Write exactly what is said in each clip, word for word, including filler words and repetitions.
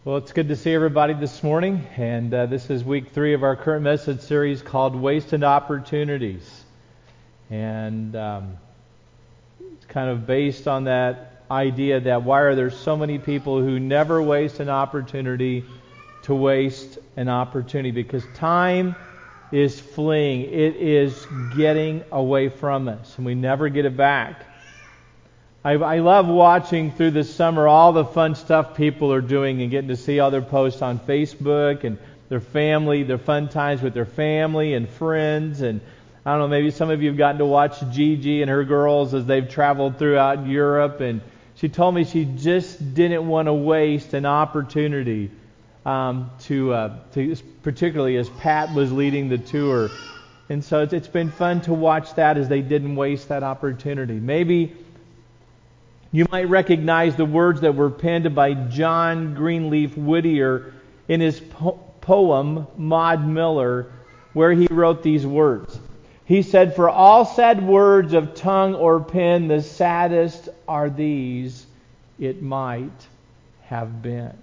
Well, it's good to see everybody this morning, and uh, this is week three of our current message series called Wasted Opportunities. And um, it's kind of based on that idea that why are there so many people who never waste an opportunity to waste an opportunity? Because time is fleeing. It is getting away from us, and we never get it back. I, I love watching through the summer all the fun stuff people are doing and getting to see all their posts on Facebook and their family, their fun times with their family and friends. And I don't know, maybe some of you have gotten to watch Gigi and her girls as they've traveled throughout Europe. And she told me she just didn't want to waste an opportunity um, to, uh, to, particularly as Pat was leading the tour. And so it's, it's been fun to watch that as they didn't waste that opportunity. Maybe you might recognize the words that were penned by John Greenleaf Whittier in his po- poem, Maud Miller, where he wrote these words. He said, "For all sad words of tongue or pen, the saddest are these, it might have been."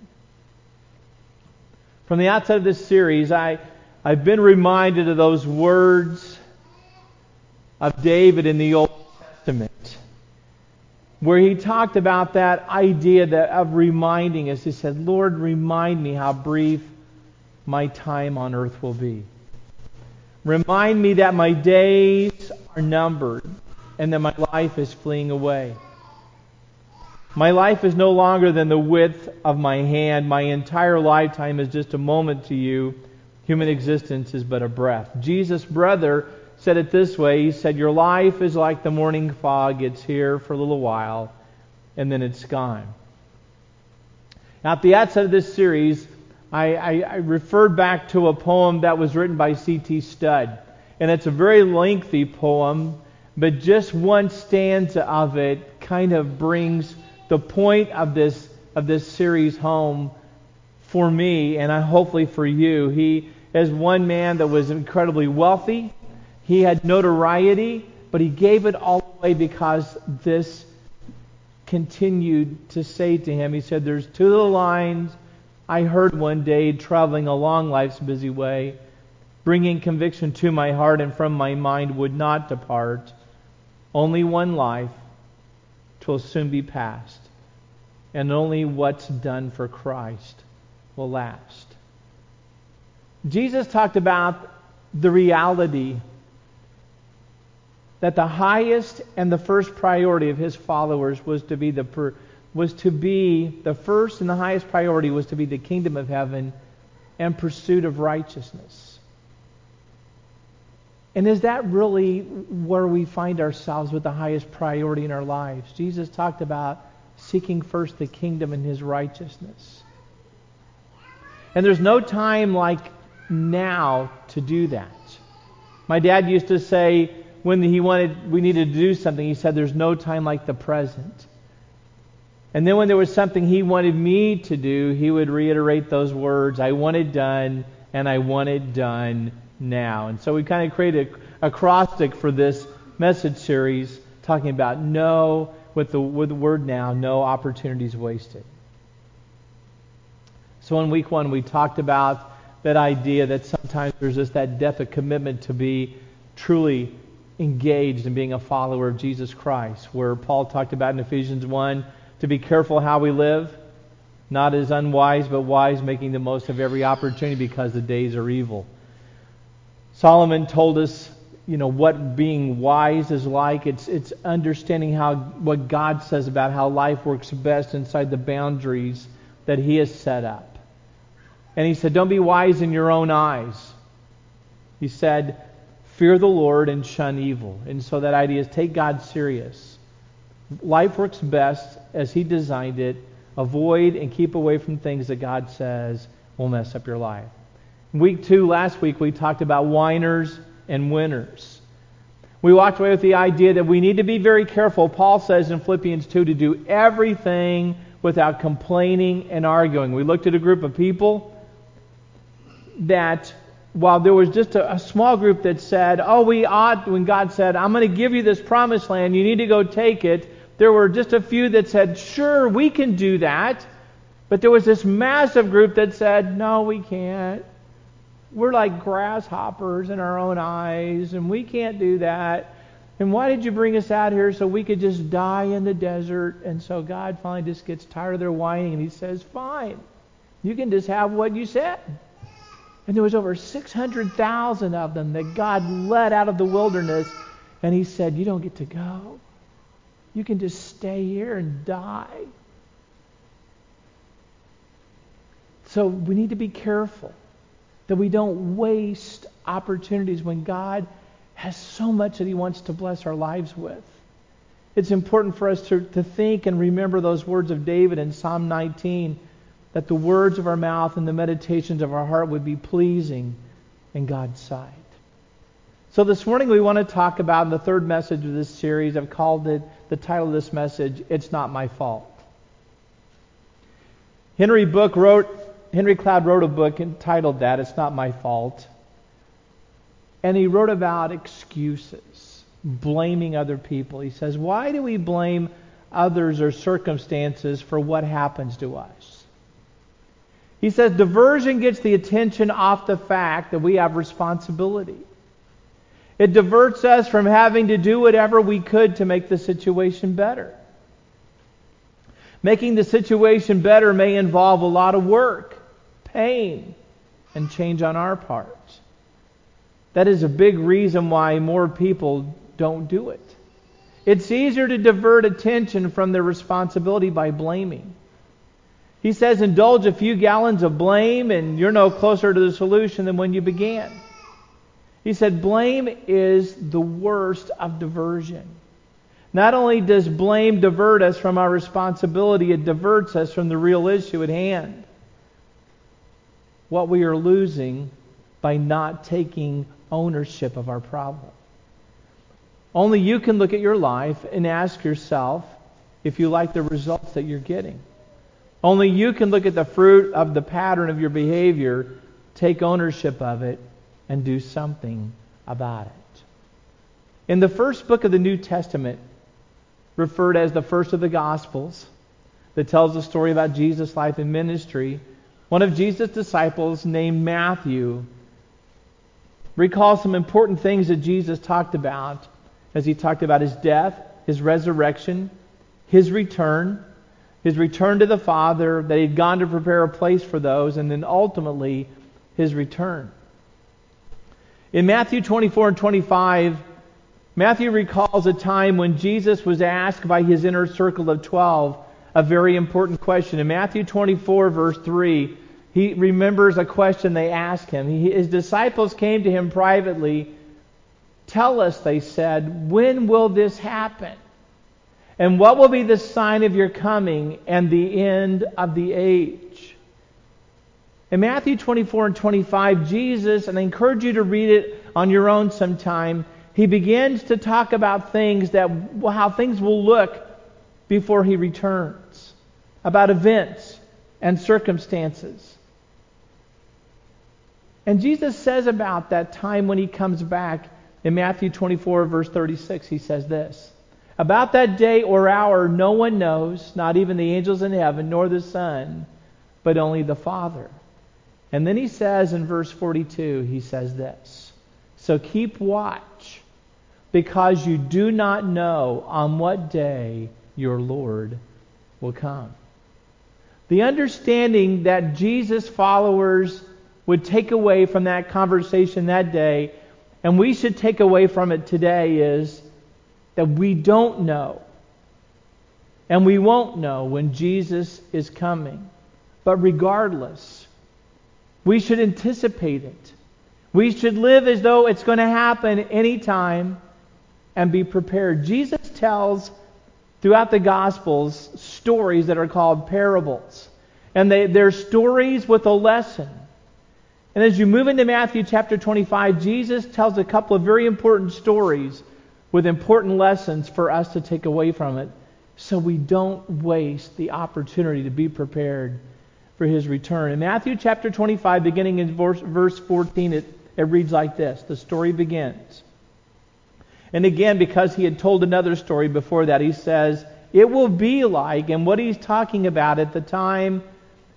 From the outset of this series, I, I've been reminded of those words of David in the Old Testament, where he talked about that idea that of reminding us. He said, "Lord, remind me how brief my time on earth will be. Remind me that my days are numbered and that my life is fleeing away. My life is no longer than the width of my hand. My entire lifetime is just a moment to you. Human existence is but a breath." Jesus' brother said it this way. He said, "Your life is like the morning fog. It's here for a little while, and then it's gone." Now, at the outset of this series, I, I, I referred back to a poem that was written by C T Studd. And it's a very lengthy poem, but just one stanza of it kind of brings the point of this of this series home for me, and I, hopefully for you. He is one man that was incredibly wealthy. He had notoriety, but he gave it all away because this continued to say to him. He said, "There's two little lines I heard one day traveling along life's busy way, bringing conviction to my heart and from my mind would not depart. Only one life, 'twill soon be past, and only what's done for Christ will last." Jesus talked about the reality that the highest and the first priority of his followers was to be the per, was to be the first and the highest priority was to be the kingdom of heaven and pursuit of righteousness. And is that really where we find ourselves with the highest priority in our lives? Jesus talked about seeking first the kingdom and his righteousness. And there's no time like now to do that. My dad used to say, when he wanted, we needed to do something, he said, "There's no time like the present." And then when there was something he wanted me to do, he would reiterate those words, "I want it done, and I want it done now." And so we kind of created a acrostic for this message series, talking about no, with the, with the word now, no opportunities wasted. So in week one, we talked about that idea that sometimes there's just that depth of commitment to be truly engaged in being a follower of Jesus Christ, where Paul talked about in Ephesians one to be careful how we live, not as unwise but wise, making the most of every opportunity because the days are evil. Solomon told us, you know, what being wise is like. It's it's understanding how what God says about how life works best inside the boundaries that he has set up. And he said, don't be wise in your own eyes. He said, fear the Lord and shun evil. And so that idea is take God serious. Life works best as he designed it. Avoid and keep away from things that God says will mess up your life. Week two, last week, we talked about whiners and winners. We walked away with the idea that we need to be very careful. Paul says in Philippians two to do everything without complaining and arguing. We looked at a group of people that, while there was just a, a small group that said, oh, we ought, when God said, I'm going to give you this promised land, you need to go take it, there were just a few that said, sure, we can do that. But there was this massive group that said, no, we can't. We're like grasshoppers in our own eyes, and we can't do that. And why did you bring us out here so we could just die in the desert? And so God finally just gets tired of their whining, and he says, fine, you can just have what you said. And there was over six hundred thousand of them that God led out of the wilderness, and he said, you don't get to go. You can just stay here and die. So we need to be careful that we don't waste opportunities when God has so much that he wants to bless our lives with. It's important for us to, to think and remember those words of David in Psalm nineteen, that the words of our mouth and the meditations of our heart would be pleasing in God's sight. So this morning we want to talk about the third message of this series. I've called it, the title of this message, It's Not My Fault. Henry Book wrote, Henry Cloud wrote a book entitled that, It's Not My Fault. And he wrote about excuses, blaming other people. He says, why do we blame others or circumstances for what happens to us? He says, diversion gets the attention off the fact that we have responsibility. It diverts us from having to do whatever we could to make the situation better. Making the situation better may involve a lot of work, pain, and change on our part. That is a big reason why more people don't do it. It's easier to divert attention from their responsibility by blaming. He says, indulge a few gallons of blame and you're no closer to the solution than when you began. He said, blame is the worst of diversion. Not only does blame divert us from our responsibility, it diverts us from the real issue at hand. What we are losing by not taking ownership of our problem. Only you can look at your life and ask yourself if you like the results that you're getting. Only you can look at the fruit of the pattern of your behavior, take ownership of it, and do something about it. In the first book of the New Testament, referred as the first of the Gospels, that tells the story about Jesus' life and ministry, one of Jesus' disciples named Matthew recalls some important things that Jesus talked about as he talked about his death, his resurrection, his return, his return to the Father, that he'd gone to prepare a place for those, and then ultimately his return. In Matthew twenty-four and twenty-five, Matthew recalls a time when Jesus was asked by his inner circle of twelve a very important question. In Matthew twenty-four, verse three, he remembers a question they asked him. He, his disciples came to him privately. Tell us, they said, when will this happen? And what will be the sign of your coming and the end of the age? In Matthew twenty-four and twenty-five, Jesus, and I encourage you to read it on your own sometime, he begins to talk about things that, how things will look before he returns, about events and circumstances. And Jesus says about that time when he comes back in Matthew twenty-four, verse thirty-six, he says this, about that day or hour no one knows, not even the angels in heaven, nor the Son, but only the Father. And then he says in verse forty-two, he says this, so keep watch, because you do not know on what day your Lord will come. The understanding that Jesus' followers would take away from that conversation that day, and we should take away from it today, is that we don't know, and we won't know when Jesus is coming. But regardless, we should anticipate it. We should live as though it's going to happen anytime and be prepared. Jesus tells throughout the Gospels stories that are called parables. And they, they're stories with a lesson. And as you move into Matthew chapter twenty-five, Jesus tells a couple of very important stories with important lessons for us to take away from it, so we don't waste the opportunity to be prepared for his return. In Matthew chapter twenty-five, beginning in verse, verse fourteen, it, it reads like this. The story begins. And again, because he had told another story before that, he says, it will be like, and what he's talking about at the time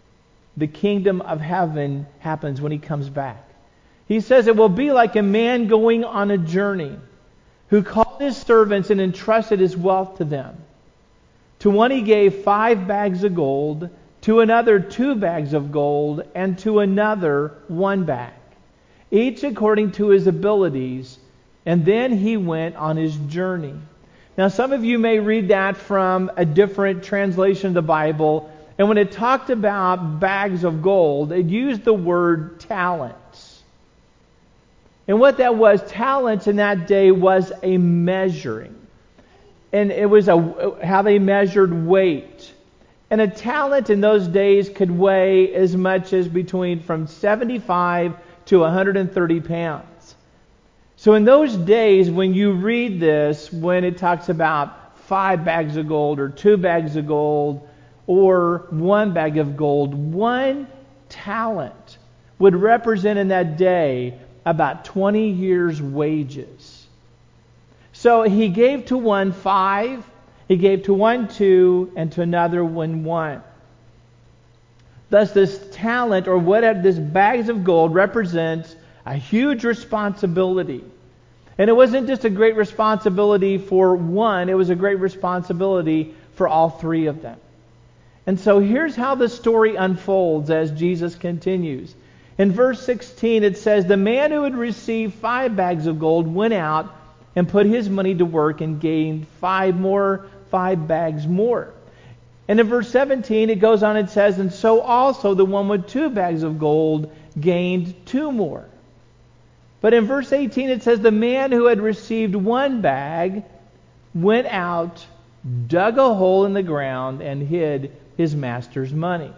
the kingdom of heaven happens when he comes back. He says it will be like a man going on a journey who called his servants and entrusted his wealth to them. To one he gave five bags of gold, to another two bags of gold, and to another one bag, each according to his abilities, and then he went on his journey. Now some of you may read that from a different translation of the Bible, and when it talked about bags of gold, it used the word talents. And what that was, talents in that day was a measuring. And it was a how they measured weight. And a talent in those days could weigh as much as between from seventy-five to one hundred thirty pounds. So in those days, when you read this, when it talks about five bags of gold or two bags of gold or one bag of gold, one talent would represent in that day about twenty years' wages. So he gave to one five, he gave to one two, and to another one one. Thus this talent, or whatever, this bags of gold represents a huge responsibility. And it wasn't just a great responsibility for one, it was a great responsibility for all three of them. And so here's how the story unfolds as Jesus continues. In verse sixteen it says, the man who had received five bags of gold went out and put his money to work and gained five more, five bags more. And in verse seventeen it goes on and says, and so also the one with two bags of gold gained two more. But in verse eighteen it says, the man who had received one bag went out, dug a hole in the ground, and hid his master's money.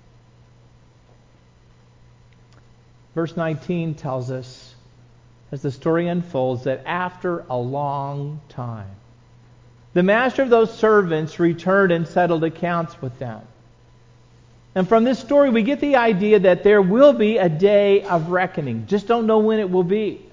Verse nineteen tells us, as the story unfolds, that after a long time, the master of those servants returned and settled accounts with them. And from this story we get the idea that there will be a day of reckoning. Just don't know when it will be.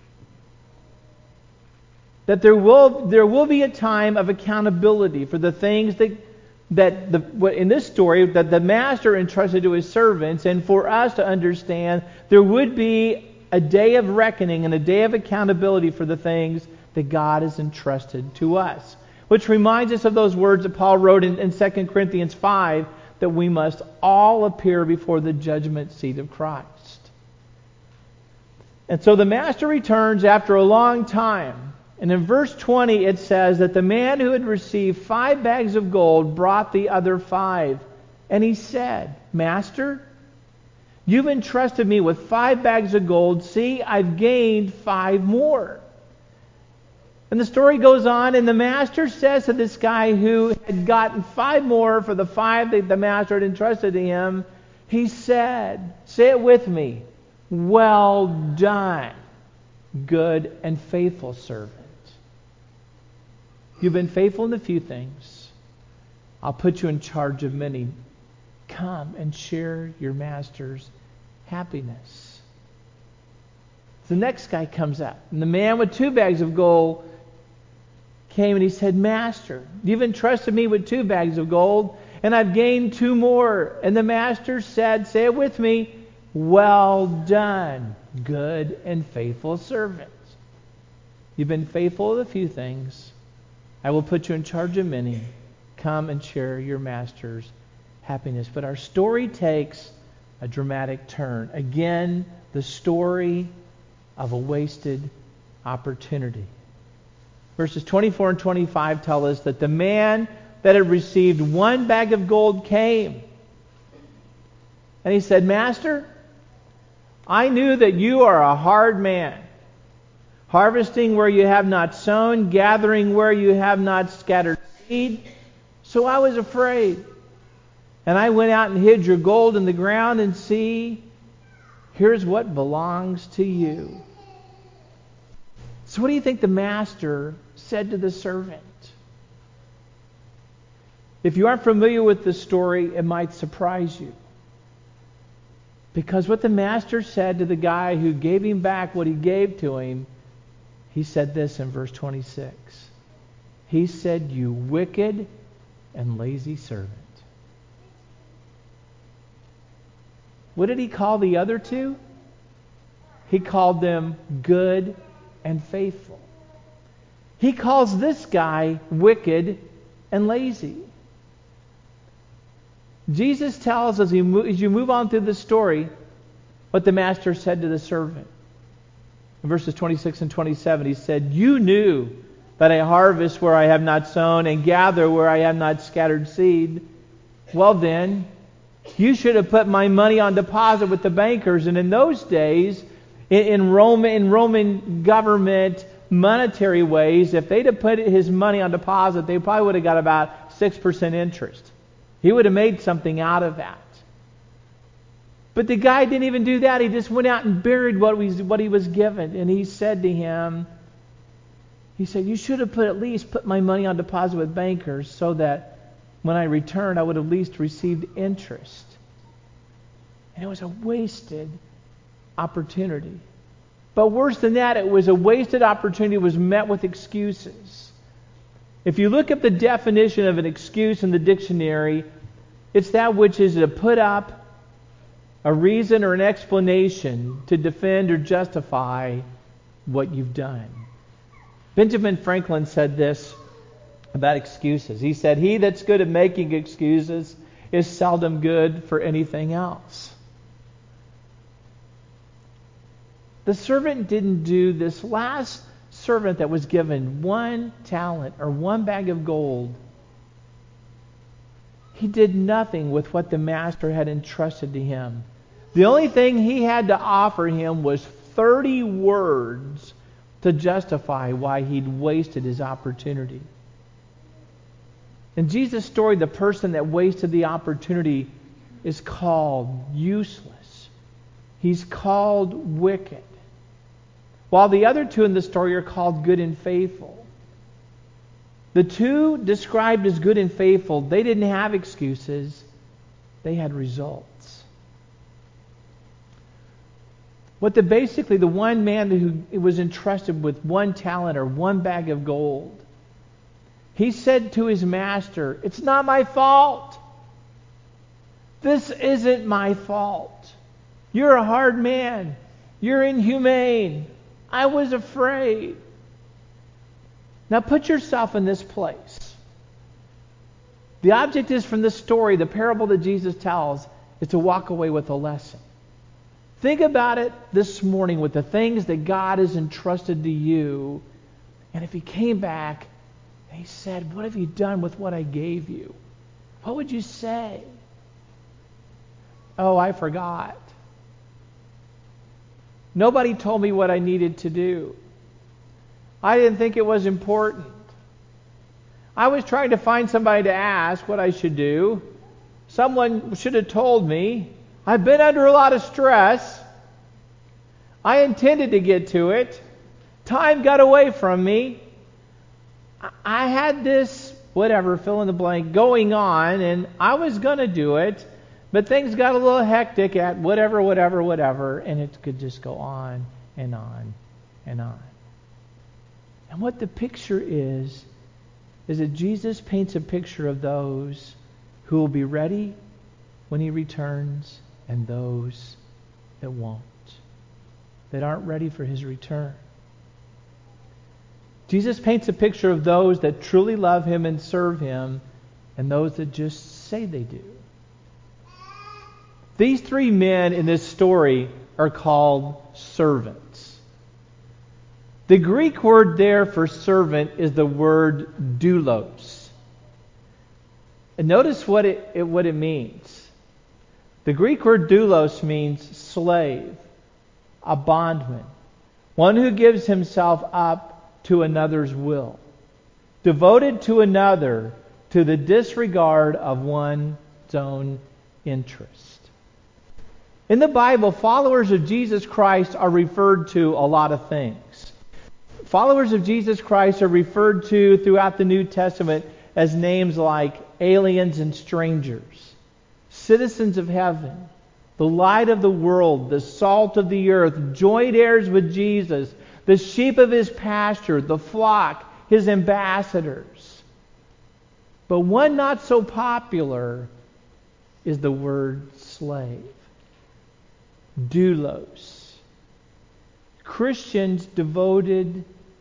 That there will there will be a time of accountability for the things that that the in this story that the master entrusted to his servants, and for us to understand there would be a day of reckoning and a day of accountability for the things that God has entrusted to us. Which reminds us of those words that Paul wrote in, in Second Corinthians five, that we must all appear before the judgment seat of Christ. And so the master returns after a long time. And in verse twenty it says that the man who had received five bags of gold brought the other five. And he said, Master, you've entrusted me with five bags of gold. See, I've gained five more. And the story goes on, and the master says to this guy who had gotten five more for the five that the master had entrusted to him, he said, say it with me, well done, good and faithful servant. You've been faithful in a few things. I'll put you in charge of many. Come and share your master's happiness. The next guy comes up, and the man with two bags of gold came and he said, Master, you've entrusted me with two bags of gold, and I've gained two more. And the master said, say it with me, well done, good and faithful servant. You've been faithful with a few things. I will put you in charge of many. Come and share your master's happiness. But our story takes a dramatic turn. Again, the story of a wasted opportunity. Verses twenty-four and twenty-five tell us that the man that had received one bag of gold came. And he said, Master, I knew that you are a hard man, harvesting where you have not sown, gathering where you have not scattered seed. So I was afraid. And I went out and hid your gold in the ground, and see, here's what belongs to you. So what do you think the master said to the servant? If you aren't familiar with the story, it might surprise you. Because what the master said to the guy who gave him back what he gave to him, he said this in verse twenty-six. He said, you wicked and lazy servant. what did he call the other two? He called them good and faithful. He calls this guy wicked and lazy. Jesus tells us, as you move on through the story, what the master said to the servant. In verses twenty-six and twenty-seven, he said, "You knew that I harvest where I have not sown and gather where I have not scattered seed. Well then, you should have put my money on deposit with the bankers." And in those days, in Roman, in Roman government monetary ways, if they'd have put his money on deposit, they probably would have got about six percent interest. He would have made something out of that. But the guy didn't even do that. He just went out and buried what, we, what he was given. And he said to him, he said, "You should have put at least put my money on deposit with bankers so that when I returned, I would have at least received interest." And it was a wasted opportunity. But worse than that, it was a wasted opportunity. It was met with excuses. If you look up the definition of an excuse in the dictionary, it's that which is to put up a reason or an explanation to defend or justify what you've done. Benjamin Franklin said this about excuses. He said, "He that's good at making excuses is seldom good for anything else." The servant didn't do this. Last servant that was given one talent or one bag of gold, he did nothing with what the master had entrusted to him. The only thing he had to offer him was thirty words to justify why he'd wasted his opportunity. In Jesus' story, the person that wasted the opportunity is called useless. He's called wicked. While the other two in the story are called good and faithful. The two described as good and faithful, they didn't have excuses. They had results. What the basically the one man who was entrusted with one talent or one bag of gold, he said to his master, "It's not my fault. This isn't my fault. You're a hard man. You're inhumane. I was afraid." Now put yourself in this place. The object is from this story, the parable that Jesus tells, is to walk away with a lesson. Think about it this morning with the things that God has entrusted to you. And if he came back and he said, "What have you done with what I gave you?" What would you say? "Oh, I forgot. Nobody told me what I needed to do. I didn't think it was important. I was trying to find somebody to ask what I should do. Someone should have told me. I've been under a lot of stress. I intended to get to it. Time got away from me. I had this, whatever, fill in the blank, going on, and I was going to do it. But things got a little hectic at whatever, whatever, whatever, and it could just go on and on and on." And what the picture is, is that Jesus paints a picture of those who will be ready when he returns and those that won't, that aren't ready for his return. Jesus paints a picture of those that truly love him and serve him and those that just say they do. These three men in this story are called servants. The Greek word there for servant is the word doulos. And notice what it, it what it means. The Greek word doulos means slave, a bondman, one who gives himself up to another's will, devoted to another to the disregard of one's own interest. In the Bible, followers of Jesus Christ are referred to a lot of things. Followers of Jesus Christ are referred to throughout the New Testament as names like aliens and strangers, citizens of heaven, the light of the world, the salt of the earth, joint heirs with Jesus, the sheep of his pasture, the flock, his ambassadors. But one not so popular is the word slave. doulos. Christians devoted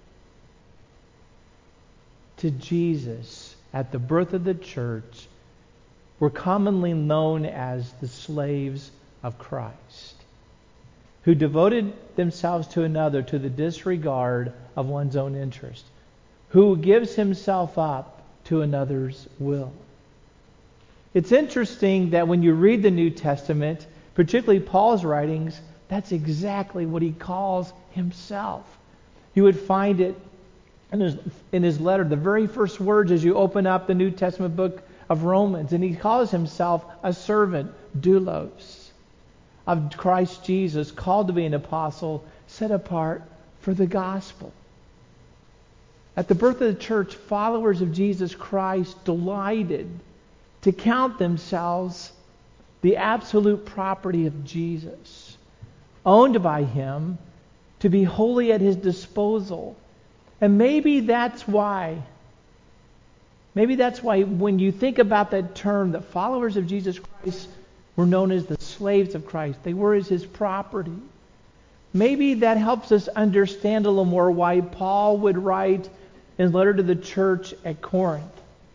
to Jesus at the birth of the church were commonly known as the slaves of Christ, who devoted themselves to another to the disregard of one's own interest, who gives himself up to another's will. It's interesting that when you read the New Testament, particularly Paul's writings, that's exactly what he calls himself. You would find it in his, in his letter, the very first words as you open up the New Testament book of Romans, and he calls himself a servant, doulos, of Christ Jesus, called to be an apostle, set apart for the gospel. At the birth of the church, followers of Jesus Christ delighted to count themselves the absolute property of Jesus, owned by him, to be wholly at his disposal. And maybe that's why, maybe that's why when you think about that term, that followers of Jesus Christ were known as the slaves of Christ. They were as his property. Maybe that helps us understand a little more why Paul would write in his letter to the church at Corinth.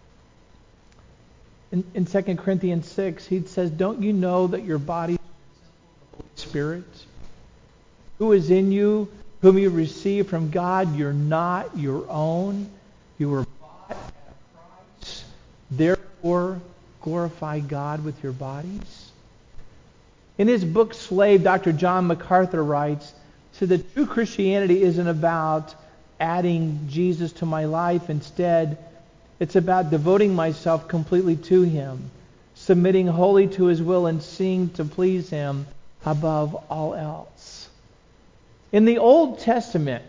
In, in Second Corinthians six, he says, "Don't you know that your body is the Holy Spirit, who is in you, whom you receive from God? You're not your own. You were bought at a price. Therefore, glorify God with your bodies." In his book Slave, Doctor John MacArthur writes, so that true Christianity isn't about adding Jesus to my life. Instead, it's about devoting myself completely to him, submitting wholly to his will, and seeking to please him above all else. In the Old Testament,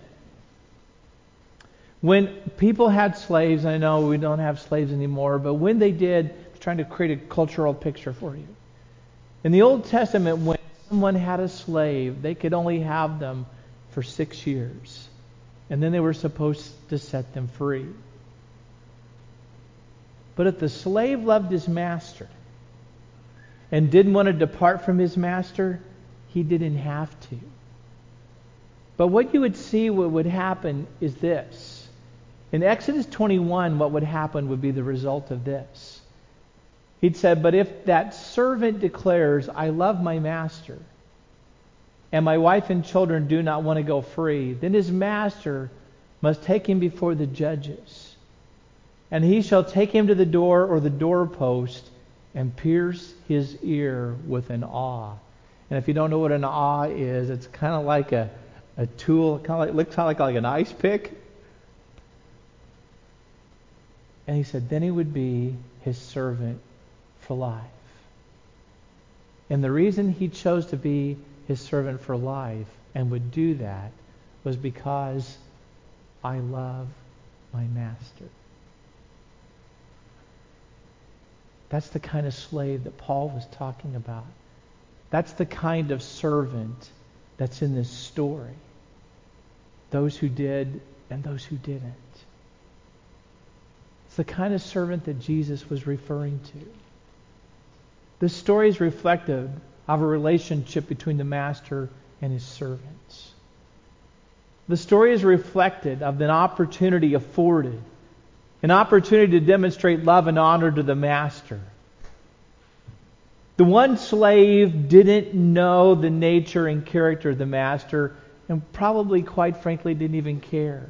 when people had slaves, I know we don't have slaves anymore, but when they did, I'm trying to create a cultural picture for you. In the Old Testament, when someone had a slave, they could only have them for six years. And then they were supposed to set them free. But if the slave loved his master and didn't want to depart from his master, he didn't have to. But what you would see, what would happen is this. In Exodus twenty-one, what would happen would be the result of this. He'd said, "But if that servant declares, 'I love my master,' and my wife and children do not want to go free, then his master must take him before the judges. And he shall take him to the door or the doorpost and pierce his ear with an awl." And if you don't know what an awl is, it's kind of like a, a tool, kind of like, looks kind of like, like an ice pick. And he said, then he would be his servant for life. And the reason he chose to be his servant for life and would do that was because I love my master. That's the kind of slave that Paul was talking about. That's the kind of servant that's in this story. Those who did and those who didn't. It's the kind of servant that Jesus was referring to. This story is reflective of a relationship between the master and his servants. The story is reflected of an opportunity afforded, an opportunity to demonstrate love and honor to the master. The one slave didn't know the nature and character of the master, and probably, quite frankly, didn't even care.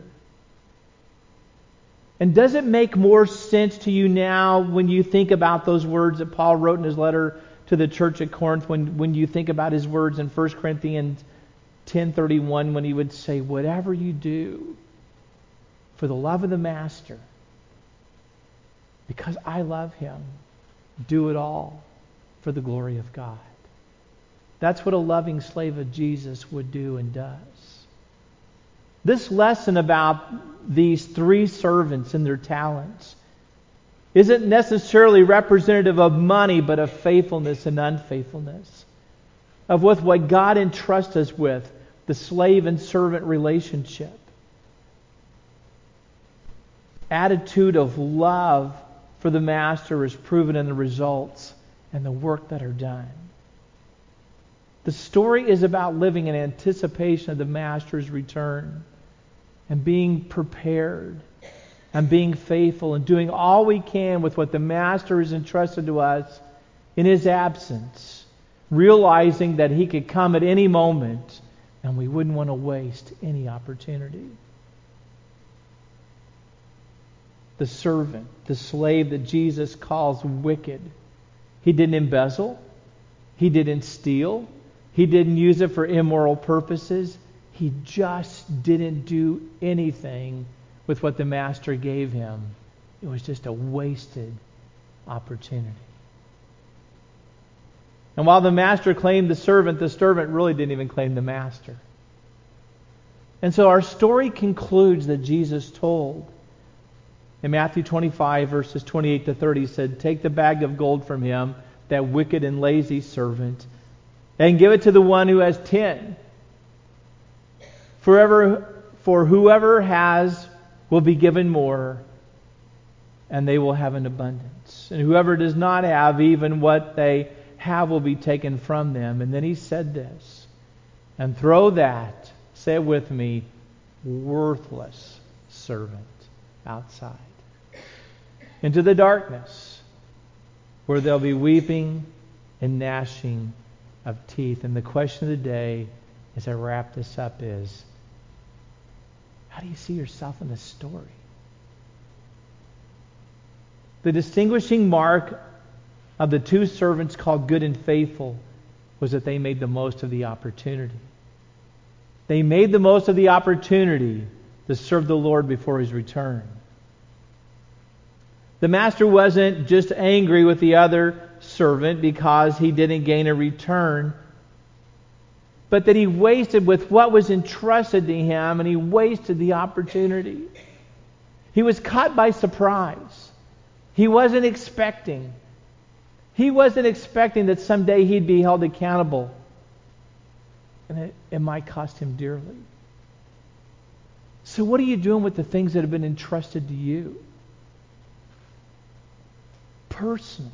And does it make more sense to you now when you think about those words that Paul wrote in his letter to the church at Corinth, when, when you think about his words in First Corinthians ten thirty-one, when he would say, whatever you do for the love of the master, because I love him, do it all for the glory of God. That's what a loving slave of Jesus would do and does. This lesson about these three servants and their talents isn't necessarily representative of money, but of faithfulness and unfaithfulness. Of with what God entrusts us with, the slave and servant relationship. Attitude of love for the master is proven in the results and the work that are done. The story is about living in anticipation of the Master's return and being prepared and being faithful and doing all we can with what the Master has entrusted to us in His absence, realizing that He could come at any moment and we wouldn't want to waste any opportunity. The servant, the slave that Jesus calls wicked, he didn't embezzle, he didn't steal, he didn't use it for immoral purposes. He just didn't do anything with what the Master gave him. It was just a wasted opportunity. And while the Master claimed the servant, the servant really didn't even claim the Master. And so our story concludes that Jesus told. In Matthew twenty-five, verses twenty-eight to thirty, he said, "Take the bag of gold from him, that wicked and lazy servant, and give it to the one who has ten. Forever, for whoever has will be given more, and they will have an abundance. And whoever does not have, even what they have will be taken from them." And then he said this, "And throw that," say it with me, "worthless servant outside into the darkness, where there'll be weeping and gnashing of teeth." And the question of the day, as I wrap this up, is, how do you see yourself in this story? The distinguishing mark of the two servants called good and faithful was that they made the most of the opportunity. They made the most of the opportunity to serve the Lord before His return. The Master wasn't just angry with the other servant because he didn't gain a return, but that he wasted with what was entrusted to him, and he wasted the opportunity. He was caught by surprise. He wasn't expecting. He wasn't expecting that someday he'd be held accountable, and it, it might cost him dearly. So what are you doing with the things that have been entrusted to you? Personally.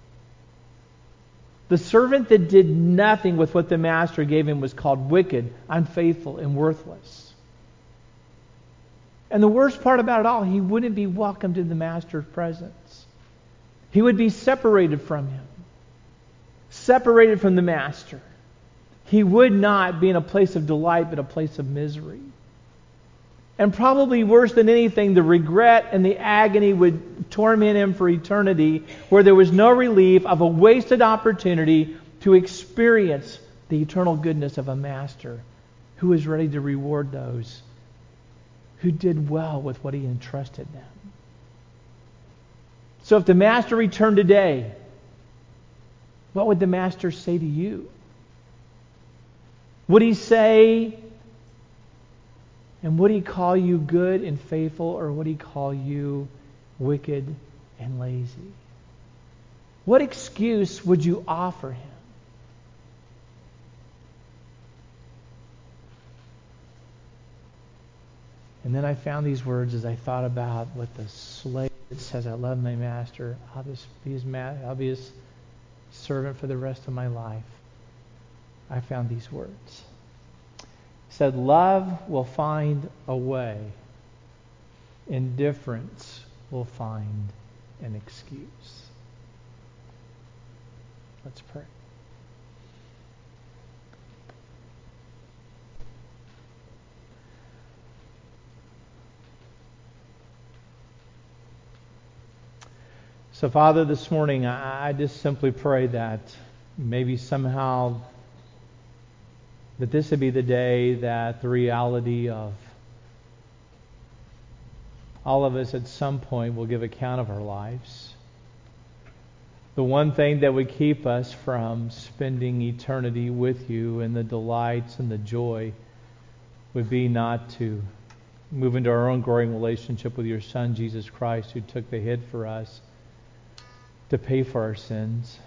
The servant that did nothing with what the Master gave him was called wicked, unfaithful, and worthless. And the worst part about it all, he wouldn't be welcomed in the Master's presence. He would be separated from him. Separated from the Master. He would not be in a place of delight, but a place of misery. And probably worse than anything, the regret and the agony would torment him for eternity, where there was no relief of a wasted opportunity to experience the eternal goodness of a Master who is ready to reward those who did well with what He entrusted them. So if the Master returned today, what would the Master say to you? Would He say, and would He call you good and faithful, or would He call you wicked and lazy? What excuse would you offer Him? And then I found these words as I thought about what the slave that says, "I love my Master. I'll just be his ma- I'll be his servant for the rest of my life." I found these words. Said, "Love will find a way. Indifference will find an excuse." Let's pray. So, Father, this morning I, I just simply pray that maybe somehow that this would be the day that the reality of all of us at some point will give account of our lives. The one thing that would keep us from spending eternity with You and the delights and the joy would be not to move into our own growing relationship with Your Son, Jesus Christ, who took the hit for us to pay for our sins.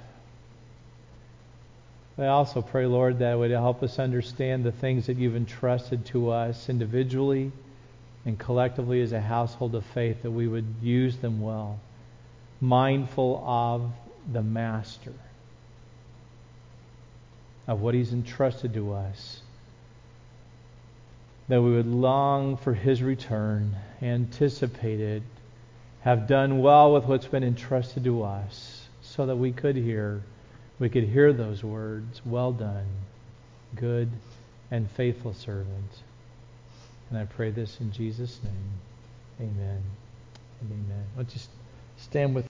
I also pray, Lord, that it would help us understand the things that You've entrusted to us individually and collectively as a household of faith, that we would use them well, mindful of the Master. of what He's entrusted to us, that we would long for His return, anticipate it, have done well with what's been entrusted to us, so that we could hear, we could hear those words, "Well done, good and faithful servant." And I pray this in Jesus' name. Amen and amen. Let's just stand with